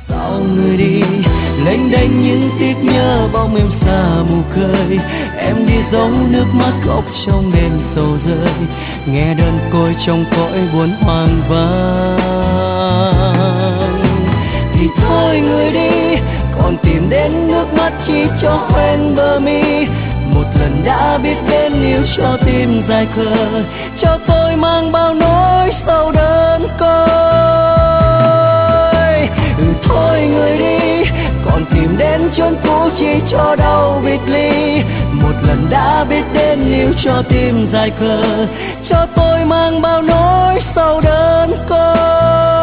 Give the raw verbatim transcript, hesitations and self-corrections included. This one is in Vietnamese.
Sao người đi lênh đênh những tiếc nhớ bóng em xa mù khơi, em đi giấu nước mắt khóc trong đêm sầu rơi, nghe đơn côi trong cõi buồn hoang vắng. Thì thôi người đi, còn tìm đến nước mắt chỉ cho hoen bờ mi, một lần đã biết đến yêu cho tim dài khờ, cho tôi mang bao nỗi sầu đơn côi. Ừ thôi người đi, còn tìm đến chốn cũ chỉ cho đau biệt ly, một lần đã biết đến yêu cho tim dài khờ, cho tôi mang bao nỗi sầu đơn côi.